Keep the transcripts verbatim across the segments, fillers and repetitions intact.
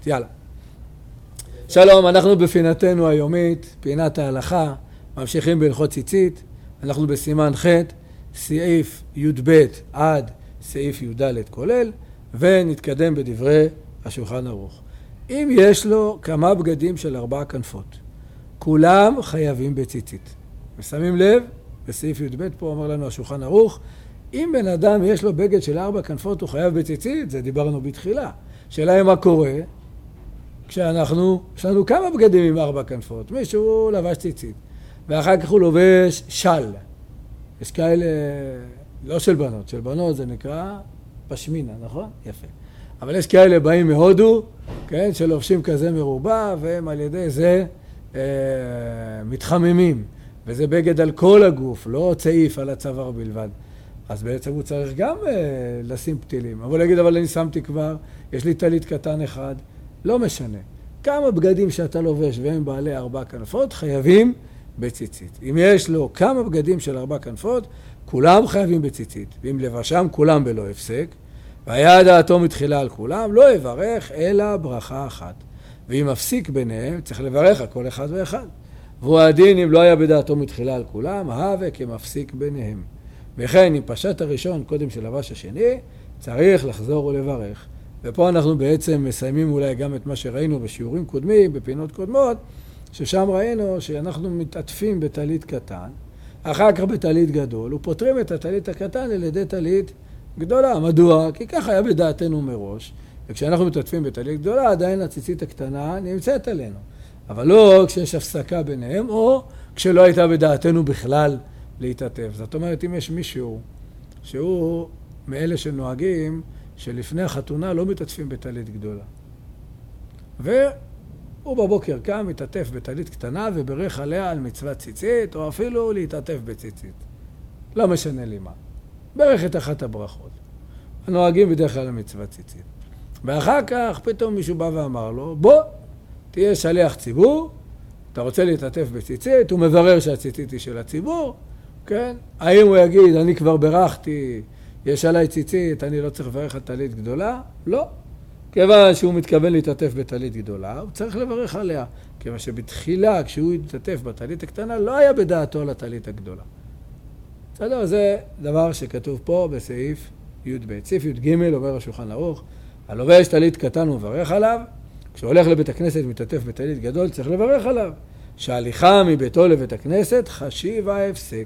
יאללה. שלום, אנחנו בפינתנו היומית, פינת ההלכה, ממשיכים בהלכות ציצית. אנחנו בסימן ח', סעיף י"ב עד סעיף י"ד כולל, ונתקדם בדברי השולחן ערוך. אם יש לו כמה בגדים של ארבע כנפות, כולם חייבים בציצית. ושמים לב, בסעיף י"ב פה אומר לנו השולחן ערוך, אם בן אדם יש לו בגד של ארבע כנפות הוא חייב בציצית, זה דיברנו בתחילה. שאלה היא מה קורה כשאנחנו, יש לנו כמה בגדים עם ארבע כנפות, מישהו לבש ציצית, ואחר כך הוא לובש של. יש כאלה, לא של בנות, של בנות זה נקרא פשמינה, נכון? יפה. אבל יש כאלה באים מהודו, כן, שלובשים כזה מרובע, והם על ידי זה אה, מתחממים. וזה בגד על כל הגוף, לא צעיף על הצוואר בלבד. אז בעצם הוא צריך גם אה, לשים פתילים. אבל להגיד, אבל אני שמתי כבר, יש לי טלית קטן אחד, לא משנה. כמה בגדים שאתה לובש והם בעלי ארבע כנפות, חייבים בציצית. אם יש לו כמה בגדים של ארבע כנפות, כולם חייבים בציצית. ואם לבשם, כולם בלא הפסק. והיה דעתו מתחילה על כולם, לא יברך אלא ברכה אחת. ואם מפסיק ביניהם, צריך לברך על כל אחד ואחד. והוא הדין, אם לא היה בדעתו מתחילה על כולם, הווה כמפסיק ביניהם. וכן, אם פשט הראשון קודם של לבש השני, צריך לחזור ולברך. ופה אנחנו בעצם מסיימים אולי גם את מה שראינו בשיעורים קודמים, בפינות קודמות, ששם ראינו שאנחנו מתעטפים בטלית קטן, אחר כך בטלית גדול, ופותרים את הטלית הקטן על ידי טלית גדולה. מדוע? כי ככה היה בדעתנו מראש, וכשאנחנו מתעטפים בטלית גדולה, עדיין הציצית הקטנה נמצאת עלינו. אבל לא כשיש הפסקה ביניהם, או כשלא הייתה בדעתנו בכלל להתעטף. זאת אומרת, אם יש מישהו שהוא מאלה שנוהגים, שלפני החתונה לא מתעטפים בטלית גדולה. והוא בבוקר קם, מתעטף בטלית קטנה וברך עליה על מצוות ציצית, או אפילו להתעטף בציצית. לא משנה לי מה. ברך את אחת הברכות. הנוהגים בדרך כלל למצוות ציצית. ואחר כך פתאום מישהו בא ואמר לו, בוא, תהיה שליח ציבור, אתה רוצה להתעטף בציצית, הוא מברר שהציצית היא של הציבור, כן? האם הוא יגיד, אני כבר ברכתי, יש עליי ציצית, אני לא צריך לברך על טלית גדולה? לא. כיוון שהוא מתכוון להתעטף בטלית גדולה, הוא צריך לברך עליה. כיוון שבתחילה, כשהוא התעטף בטלית הקטנה, לא היה בדעתו על הטלית הגדולה. בסדר, זה דבר שכתוב פה בסעיף י"ב. סעיף י"ג אומר השולחן ערוך, הלובש טלית קטן ומברך עליו, כשהולך לבית הכנסת מתעטף בטלית גדול, צריך לברך עליו. שההליכה מביתו לבית הכנסת חשיב ההפסק.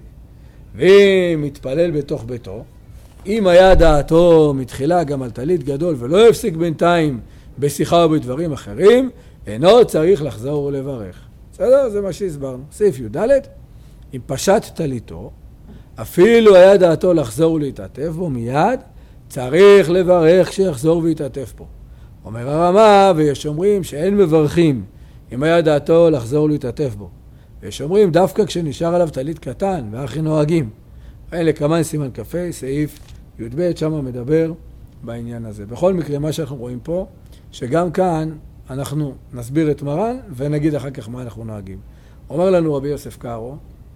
ואם מתפלל בתוך ביתו, אם היה דעתו מתחילה גם על טלית גדול ולא הפסיק בינתיים בשיחה או בדברים אחרים, אינו צריך לחזור ולברך. בסדר? זה מה שהסברנו. סעיף י"ד, אם פשט טליתו, אפילו היה דעתו לחזור ולהתעטף בו מיד, צריך לברך שיחזור ויתעטף בו. אומר הרמה, ויש אומרים שאין מברכים אם היה דעתו לחזור ולהתעטף בו. ויש אומרים דווקא כשנשאר עליו טלית קטן, ואחי נוהגים. אלה כמן סימן קפה, סעיף י"ב, שם מדבר בעניין הזה. בכל מקרה, מה שאנחנו רואים פה, שגם כאן אנחנו נסביר את מרן, ונגיד אחר כך מה אנחנו נוהגים. אומר לנו רבי יוסף קארו,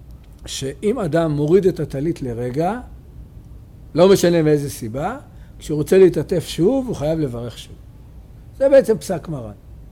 שאם אדם מוריד את הטלית לרגע, לא משנה מאיזה סיבה, כשהוא רוצה להתעטף שוב, הוא חייב לברך שוב. זה בעצם פסק מרן.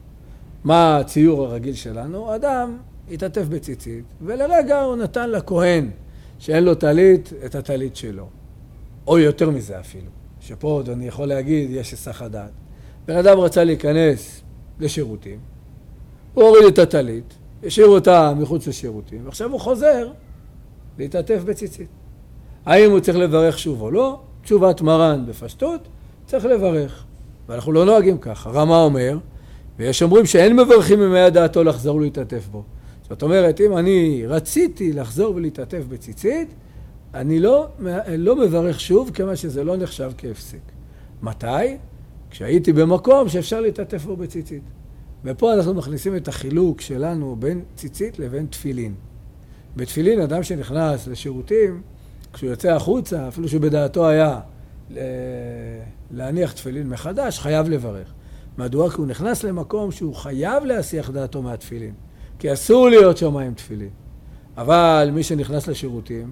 מה הציור הרגיל שלנו? אדם התעטף בציצית, ולרגע הוא נתן לכהן, שאין לו טלית, את הטלית שלו. או יותר מזה אפילו. שפה עוד אני יכול להגיד, יש היסח הדעת. בן אדם רצה להיכנס לשירותים, הוא הוריד את הטלית, השאיר אותה מחוץ לשירותים, ועכשיו הוא חוזר להתעטף בציצית. האם הוא צריך לברך שוב או לא? תשובת מרן בפשטות, צריך לברך. ואנחנו לא נוהגים ככה. רמה אומר, ויש אומרים שאין מברכים אם היה דעתו לחזור ולהתעטף בו. זאת אומרת, אם אני רציתי לחזור ולהתעטף בציצית, אני לא, לא מברך שוב, כמה שזה לא נחשב כהפסק. מתי? כשהייתי במקום שאפשר להתעטף בו בציצית. ופה אנחנו מכניסים את החילוק שלנו בין ציצית לבין תפילין. בתפילין, אדם שנכנס לשירותים, כשהוא יוצא החוצה, אפילו שבדעתו היה להניח תפילין מחדש, חייב לברך. מדוע? כי הוא נכנס למקום שהוא חייב להסיח דעתו מהתפילין. כי אסור להיות שם עם תפילין. אבל מי שנכנס לשירותים,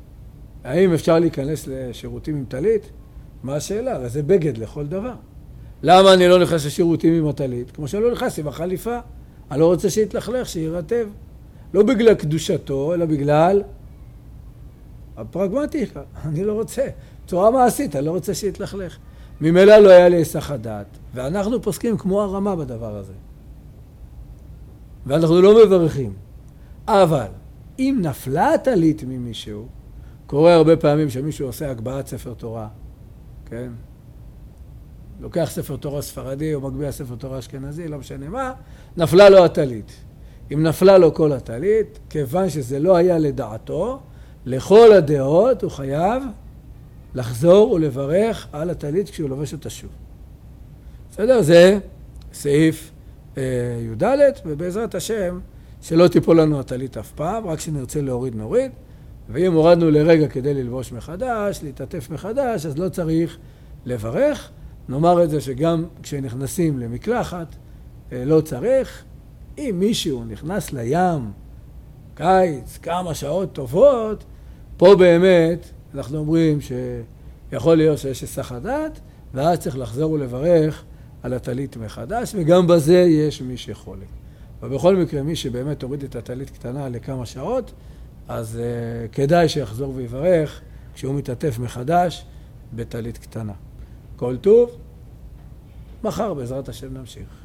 האם אפשר להיכנס לשירותים עם טלית? מה השאלה? הרי זה בגד לכל דבר. למה אני לא נכנס לשירותים עם הטלית? כמו שאני לא נכנס עם החליפה. אני לא רוצה שיתלכלך, שירטב. לא בגלל קדושתו, אלא בגלל הפרגמטיקה. אני לא רוצה. בצורה מעשית, אני לא רוצה שיתלכלך. ממילא לא היה לי היסח הדעת. ואנחנו פוסקים כמו הרמה בדבר הזה. ואנחנו לא מברכים. אבל אם נפלה הטלית ממישהו, קורה הרבה פעמים שמישהו עושה הגבהת ספר תורה, כן? לוקח ספר תורה ספרדי או מגביה ספר תורה אשכנזי, לא משנה מה, נפלה לו הטלית. אם נפלה לו כל הטלית, כיוון שזה לא היה לדעתו, לכל הדעות הוא חייב לחזור ולברך על הטלית כשהוא לובש אותה שוב. בסדר? זה סעיף אה, י"ד, ובעזרת השם שלא תיפול לנו הטלית אף פעם, רק שנרצה להוריד נוריד, ואם הורדנו לרגע כדי ללבוש מחדש, להתעטף מחדש, אז לא צריך לברך. נאמר את זה שגם כשנכנסים למקלחת, אה, לא צריך. אם מישהו נכנס לים, קיץ, כמה שעות טובות, פה באמת אנחנו אומרים שיכול להיות שיש היסח הדעת, ואז צריך לחזור ולברך על הטלית מחדש, וגם בזה יש מי שחולק. ובכל מקרה, מי שבאמת הוריד את הטלית קטנה לכמה שעות, אז uh, כדאי שיחזור ויברך כשהוא מתעטף מחדש בטלית קטנה. כל טוב, מחר בעזרת השם נמשיך.